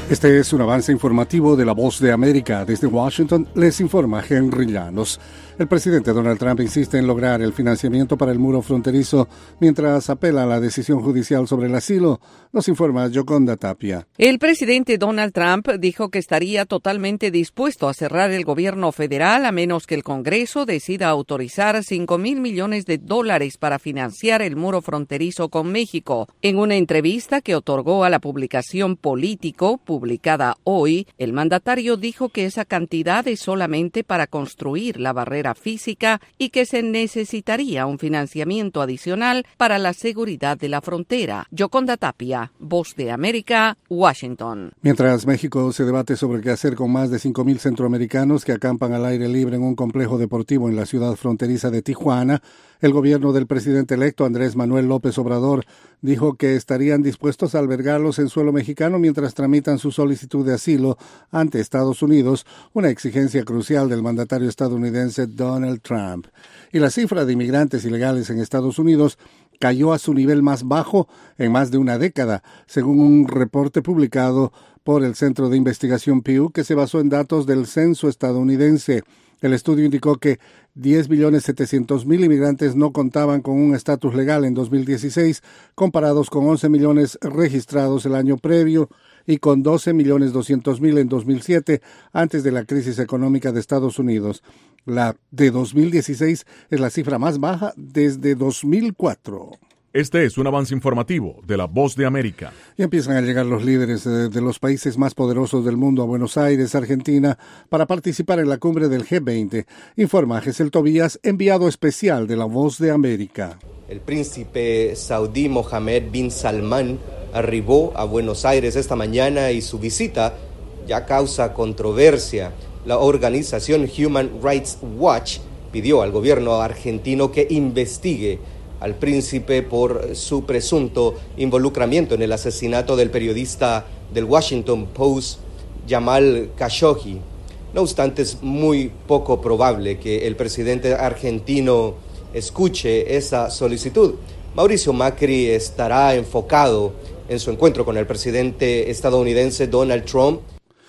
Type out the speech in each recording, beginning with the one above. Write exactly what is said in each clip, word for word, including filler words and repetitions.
Este es un avance informativo de La Voz de América. Desde Washington les informa Henry Llanos. El presidente Donald Trump insiste en lograr el financiamiento para el muro fronterizo mientras apela a la decisión judicial sobre el asilo. Nos informa Yoconda Tapia. El presidente Donald Trump dijo que estaría totalmente dispuesto a cerrar el gobierno federal a menos que el Congreso decida autorizar cinco mil millones de dólares para financiar el muro fronterizo con México. En una entrevista que otorgó a la publicación Político, publicada hoy, el mandatario dijo que esa cantidad es solamente para construir la barrera física y que se necesitaría un financiamiento adicional para la seguridad de la frontera. Yoconda Tapia, Voz de América, Washington. Mientras México se debate sobre qué hacer con más de cinco mil centroamericanos que acampan al aire libre en un complejo deportivo en la ciudad fronteriza de Tijuana, el gobierno del presidente electo Andrés Manuel López Obrador dijo que estarían dispuestos a albergarlos en suelo mexicano mientras tramitan su solicitud de asilo ante Estados Unidos, una exigencia crucial del mandatario estadounidense Donald Trump. Y la cifra de inmigrantes ilegales en Estados Unidos cayó a su nivel más bajo en más de una década, según un reporte publicado por el Centro de Investigación Pew que se basó en datos del censo estadounidense. El estudio indicó que diez millones setecientos mil inmigrantes no contaban con un estatus legal en dos mil dieciséis, comparados con once millones registrados el año previo y con doce millones doscientos mil en dos mil siete, antes de la crisis económica de Estados Unidos. La de dos mil dieciséis es la cifra más baja desde dos mil cuatro. Este es un avance informativo de La Voz de América. Y empiezan a llegar los líderes de, de los países más poderosos del mundo a Buenos Aires, Argentina, para participar en la cumbre del G veinte. Informa Gesel Tobías, enviado especial de La Voz de América. El príncipe saudí Mohammed bin Salman arribó a Buenos Aires esta mañana y su visita ya causa controversia. La organización Human Rights Watch pidió al gobierno argentino que investigue al príncipe por su presunto involucramiento en el asesinato del periodista del Washington Post, Jamal Khashoggi. No obstante, es muy poco probable que el presidente argentino escuche esa solicitud. Mauricio Macri estará enfocado en su encuentro con el presidente estadounidense Donald Trump.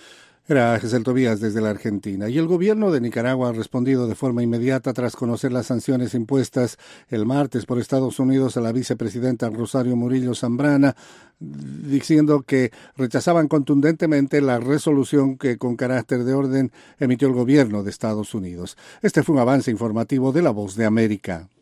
Era Gesel Tobías desde la Argentina. Y el gobierno de Nicaragua ha respondido de forma inmediata tras conocer las sanciones impuestas el martes por Estados Unidos a la vicepresidenta Rosario Murillo Zambrana, diciendo que rechazaban contundentemente la resolución que con carácter de orden emitió el gobierno de Estados Unidos. Este fue un avance informativo de La Voz de América.